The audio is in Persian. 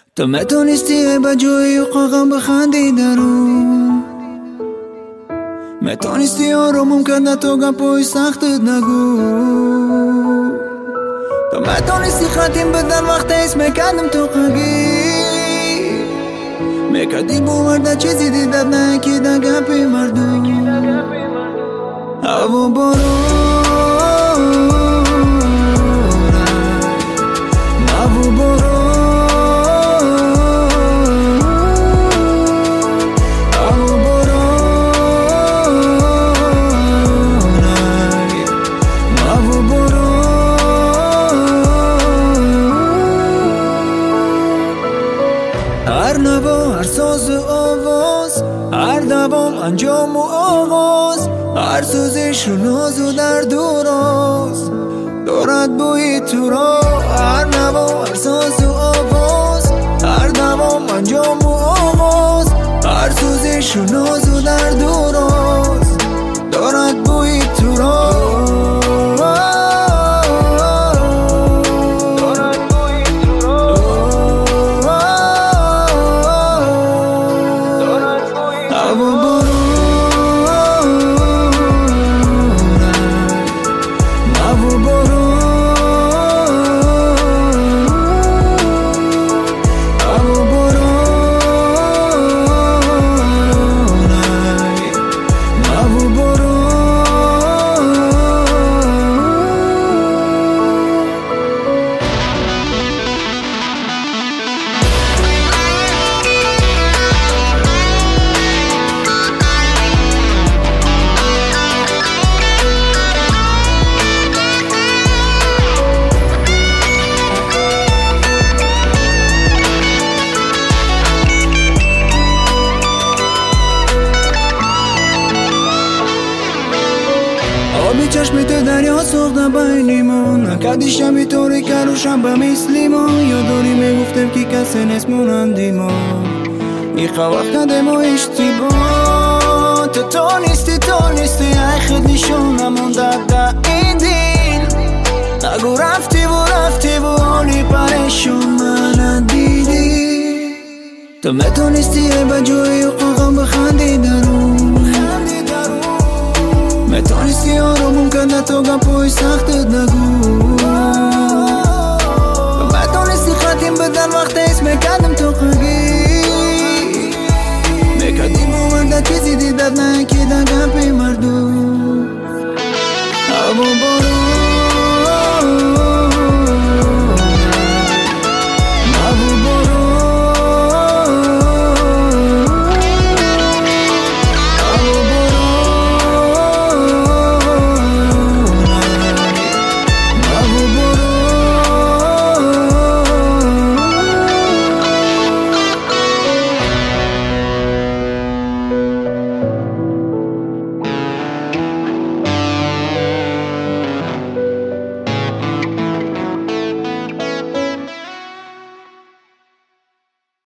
تو میتونستی به جای قاقم بخندی درون، میتونستی آرومم کنه تو گپای سختت نگو. تو میتونستی خطیم بدن وقت اسم میکردم تو قگی، میکردی بورده چیزی دیدت نکیده گپی مردم. هوا هر نوا، هر ساز و آواز، هر دوام انجام و آغاز، هر سوزش و ناز و درد و راز دارد بوی تو را. هر نوا، هر ساز و آواز، هر دوام انجام و آغاز، هر سوزش و ناز و درد و راز دارد بوی تو را. آبی چشم تو دریا سوخته بینیمون، نکردی شبی طوری که رو شب مثلی ما. یاداری میگفتم که کسی نیست مونندی ما، ایخه وقت کده ما اشتباه. تو نیستی ای خیلی نشون نمونده در این دل. نگو رفتی و حالی پریشون من دیدی. تو میتونستی به جای قاقم بخندی درون، میتونستی آرومم کنه تو گپای سختت نگو. میتونستی خطیم بدن وقت اسم میکردم تو قگی، میکردی بورده چیزی دیدت نکیده